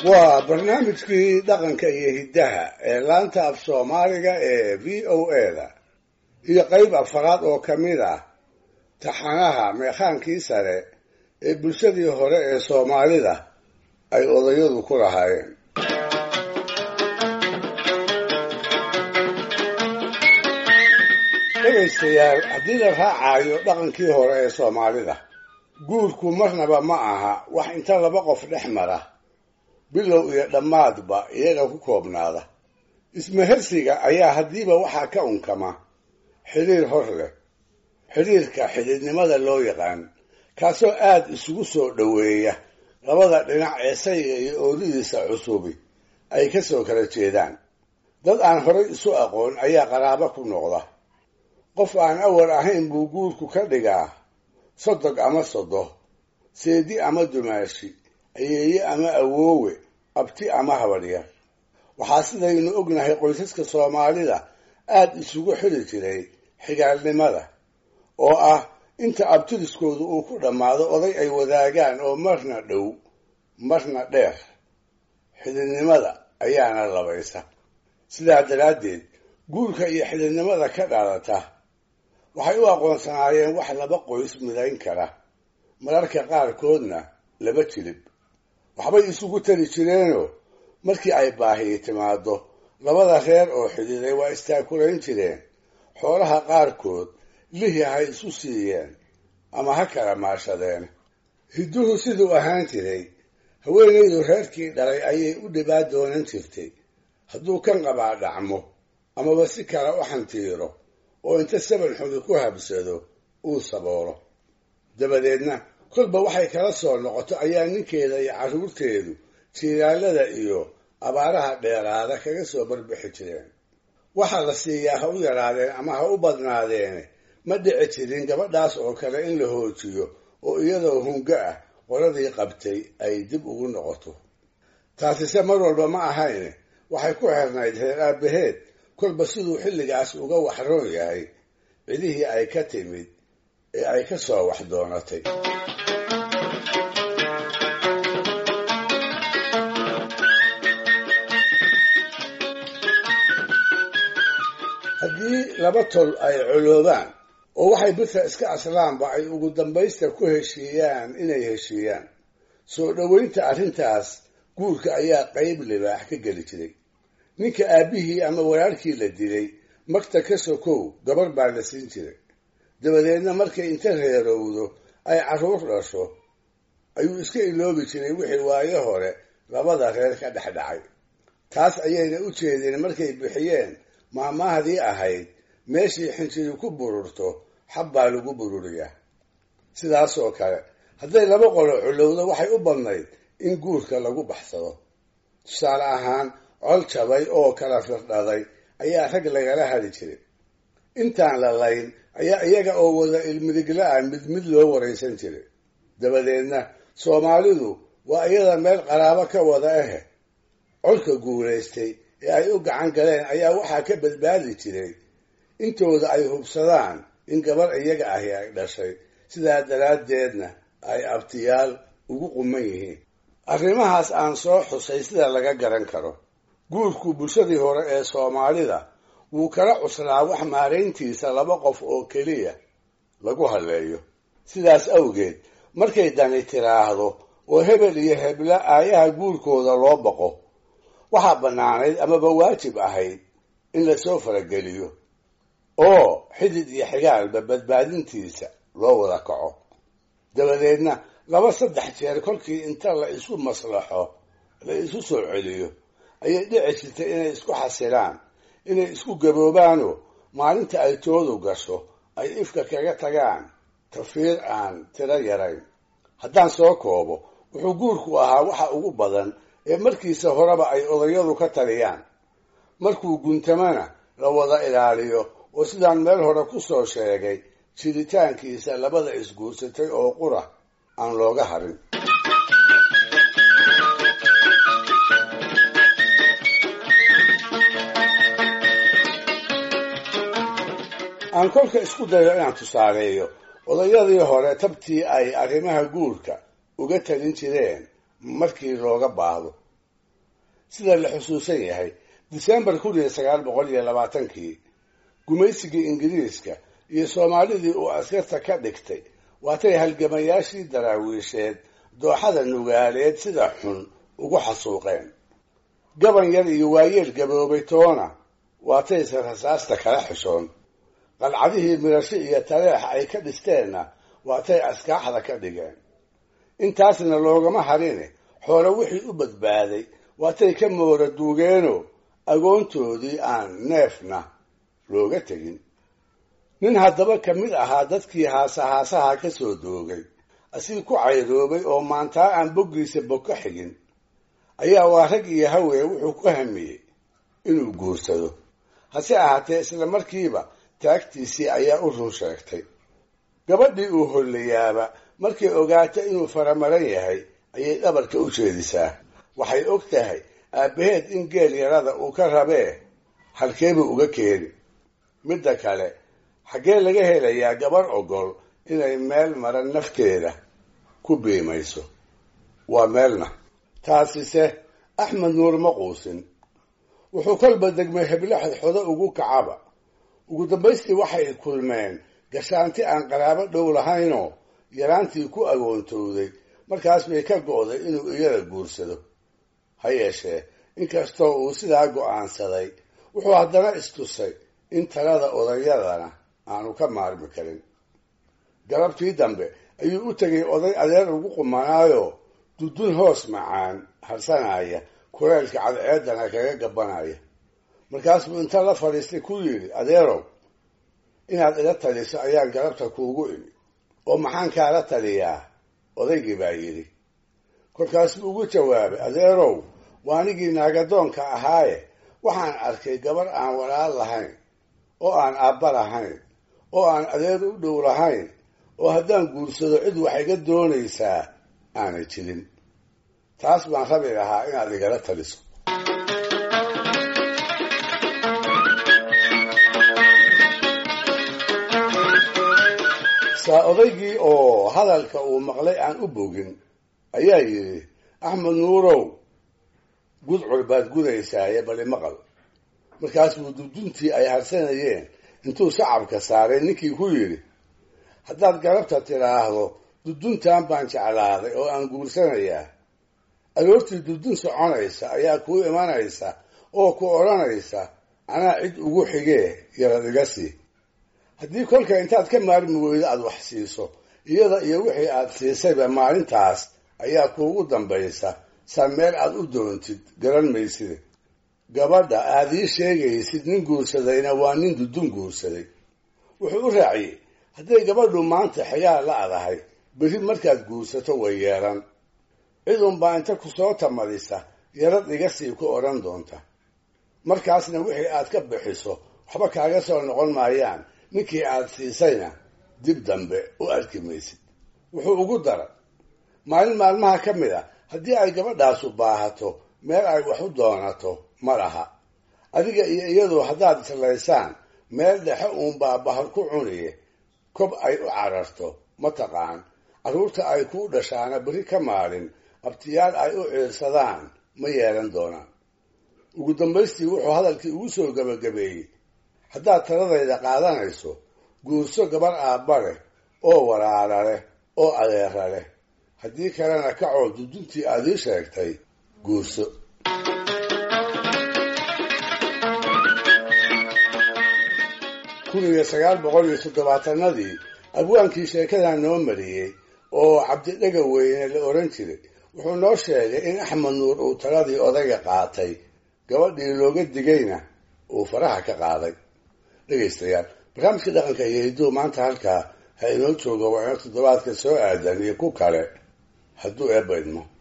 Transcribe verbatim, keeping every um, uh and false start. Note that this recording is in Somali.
waa barnaamijkii dhaqanka iyo hiddaha ee laanta af soomaaliga ee v o a-da iyo qayb afaraad oo ka mid ah taxanaha meekhaankii sare ee bulshadii hore ee soomaalida ay odayadu ku lahaayeen. dhegaystayaal, haddii la raacayo dhaqankii hore ee soomaalida, guurku marnaba ma aha wax inta laba qof dhex mara bilow iyo dhammaadba iyaga ku koobnaada. ismahersiga ayaa haddiiba waxaa ka unkama xidhiir hor leh, xidhiirka xidhiidnimada loo yaqaan, kaasoo aad isugu soo dhoweeya labada dhinac ee sayga iyo oodidiisa cusubi ay ka soo kala jeedaan. dad aan horay isu aqoon ayaa qaraabo ku noqda. qof aan awal ahayn buu guurku ka dhigaa sodog ama sodo, seedi ama dumaashi, ayeeye ama awoowe, abti ama habaryar. waxaa sidaynu ognahay qoysaska soomaalida aad isugu xidhi jiray xigaalnimada, oo ah inta abtiriskoodu uu ku dhammaado oday ay wadaagaan oo marna dhow marna dheer. xidhiidnimada ayaana labaysa. sidaa daraaddeed guurka iyo xidhiidnimada ka dhalata waxay u aqoonsanaayeen wax laba qoys midayn kara, mararka qaarkoodna laba jilib. waxbay isugu tari jireenoo markii ay baahiyi timaado labada reer oo xidhiiday waa istaakulayn jireen. xoolaha qaarkood lihi ha isu siiyeen ama ha kala maashadeen. hidduhu siduu ahaan jiray, haweenaydu reerkii dhalay ayay u dhibaa doonan jirtay hadduu kan qabaa dhacmo amaba si kale u xantiiro oo inta saban xumi ku habsado uu saboolo. dabadeedna kolba waxay kala soo noqoto ayaa ninkeeda iyo carruurteedu jiilaalada iyo abaaraha dheeraada kaga soo barbixi jireen. waxaa la siiyaa ha u yaraadeen ama ha u badnaadeene ma dhici jirin gabadhaas oo kale in la hoojiyo oo iyadoo hungo ah qoladii qabtay ay dib ugu noqoto. taasise mar walba ma ahayne waxay ku xirnayd reer aabbaheed kolba siduu xilligaas uga waxroon yahay cidihii ay ka timid ee ay ka soo wax doonatay. haddii laba tol ay coloobaan oo waxay bidka iska aslaanba ay ugu dambaysta ku heshiiyaan inay heshiiyaan, soo dhoweynta arrintaas guurka ayaa qayb libaax ka geli jiray. ninka aabbihii ama walaalkii la dilay magta ka sokow gabar baa la siin jiray. dabadeedna markay inta reerowdo ay carruur dhasho ayuu iska iloobi jiray wixii waayo hore labada reer ka dhex dhacay. taas ayayna u jeedeen markay bixiyeen maahmaahdii ahayd meeshii xinjiri ku bururto xab baa lagu bururiyaa. sidaasoo kale hadday laba qolo colowdo waxay u badnayd in guurka lagu baxsado. tusaale ahaan, col jabay oo kala firdhaday ayaa rag lagala hadi jiray. intaan la layn ayaa iyaga oo wada ilmidigla-a mid mid loo waraysan jiray. dabadeedna soomaalidu waa iyada meel qaraabo ka wada ahe colka guulaystay ee ay u gacan galeen ayaa waxaa ka badbaadi jiray intooda ay hubsadaan in gabar iyaga ahi ay dhashay, sidaa daraaddeedna ay abtiyaal ugu quman yihiin. arrimahaas aan soo xusay sida laga garan karo, guurku bulshadii hore ee soomaalida wuu kala cuslaa wax maarayntiisa laba qof oo keliya lagu halleeyo. sidaas awgeed markay dani tiraahdo oo hebel iyo hebla aayaha guurkooda loo baqo, waxaa bannaanayd amaba waajib ahayd in lasoo farageliyo oo xidid iyo xigaalba badbaadintiisa loo wada kaco. dabadeedna laba saddex jeer kolkii inta la isu maslaxo la isu soo celiyo ayay dhici jirtay inay isku xasilaan, inay isku gaboobaanoo maalinta ay toodu gasho ay ifka kaga tagaan tafiir aan tiro yarayn. haddaan soo koobo, wuxuu guurku ahaa waxa ugu badan ee markiisa horeba ay odayadu ka taliyaan. markuu guntamana la wada ilaaliyo oo sidaan meel hore ku soo sheegay jiritaankiisa labada isguursatay oo qura aan looga harin. aan kolka isku dayo inaan tusaaleeyo odayadii hore tabtii ay arrimaha guurka uga talin jireen markii looga baahdo. sida la xusuusan yahay disembar kun iyo sagaal boqol iyo labaatankii gumaysigii ingiriiska iyo soomaalidii uu askarta ka dhigtay waatay halgamayaashii daraawiisheed dooxada nugaaleed sida xun ugu xasuuqeen. gaban yar iyo waayeel gaboobay toona waatayse rasaasta kala xishoon. qalcadihii mirasho iyo taleex ay ka dhisteenna waatay askaaxda ka dhigeen. intaasna loogama harine xoolo wixii u badbaaday waatay ka moora duugeenoo agoontoodii aan neefna looga tegin. nin haddaba ka mid ahaa dadkii haasahaasaha ka soo doogay asii ku cayroobay oo maantaa aan boggiisa bogka xigin ayaa waa rag iyo hawee wuxuu ku hamiyey inuu guursado. hase ahaatee isla markiiba taagtiisii ayaa u run sheegtay. gabadhii uu hollayaaba markay ogaato inuu faramaran yahay ayay dhabarka u jeedisaa. waxay og tahay aabbaheed in geel yarada uu ka rabee halkeebuu uga keeni. midda kale xaggee laga helayaa gabar ogol inay meel maran nafteeda ku biimayso? waa meelna. taasise axmed nuur ma quusin. wuxuu kolba degmay heblo xodxodo ugu kacaba. ugu dambaystii waxay kulmeen gashaanti aan qaraabo dhow lahaynoo yaraantii ku agoontowday. markaas bay ka go'day inuu iyada guursado. ha yeeshee inkastoo uu sidaa go'aansaday wuxuu haddana istusay in talada odayadana aanu ka maarmi karin. galabtii dambe ayuu u tegay oday adeer ugu qumanaayo dudun hoos macaan harsanaya kuleelka cadceedana kaga gabanaya. markaas buu inta la fadhiistay ku yidhi, adeerow inaad ila taliso ayaan galabta kuugu imi. oo maxaan kaala taliyaa? odaygii baa yidhi. kolkaas buu ugu jawaabay, adeerow waa anigii naagadoonka ahaaye waxaan arkay gabar aan walaal lahayn oo aan aabba lahayn oo aan adeer u dhow lahayn oo haddaan guursado cid wax iga doonaysaa aanay jirin. taas baan rabi lahaa inaad igala taliso. saa odaygii oo hadalka uu maqlay aan u bogin ayaa yidhi, axmed nuurow gudcur baad gudaysaaye bali maqal. markaas buu duduntii ay harsanayeen intuu shacabka saaray ninkii ku yidhi, haddaad galabta tidhaahdo duduntan baan jeclaaday oo aan guursanayaa, aroortii dudun soconaysa ayaa kuu imanaysa oo ku odhanaysa anaa cid ugu xigee yarad iga sii. haddii kolka intaad ka maarmi weydo aada wax siiso, iyada iyo wixii aad siisayba maalintaas ayaa kuugu dambaysa saa meel aad u doontid garan mayside. gabadha aad ii sheegaysid nin guursadayna waa nin dudun guursaday. wuxuu u raaciyey, hadday gabadhu maanta xigaa la-dahay berri markaad guursato way yeelan. cidunbaa inta ku soo tamadisa yarad iga sii ku odhan doonta. markaasna wixii aad ka bixiso waxba kaaga soo noqon maayaan, ninkii aad siisayna dib dambe u arki maysid. wuxuu ugu daray, maalin maalmaha ka mid a haddii ay gabadhaasu baahato meel ay wax u doonato ma laha. adiga iyo iyadu haddaad islaysaan meel dhexe uunbaa bahal ku cuniye kob ay u cararto ma taqaan. carruurta ay kuu dhashaana berri ka maalin abtiyaal ay u ciirsadaan ma yeelan doonaan. ugu dambaystii wuxuu hadalkii ugu soo gabagabeeyey, haddaad taladayda qaadanayso guurso gabar aabba leh oo walaala leh oo adeera leh. haddii kalena kacoo duduntii aad ii sheegtay guurso. kun iyo sagaal boqol iyo toddobaatanadii abwaankii sheekadan noo mariyey oo cabdidhaga weyne la odhan jiray wuxuu noo sheegay in axmed nuur uu taladii odayga qaatay, gabadhii looga digayna uu faraha ka qaaday. dhegaystayaal, barnaamijka dhaqanka iyo hidduu maanta halkaa ha inoo joogo waa inoo toddobaadka soo aadan iyo ku kale hadduu eebba idmo.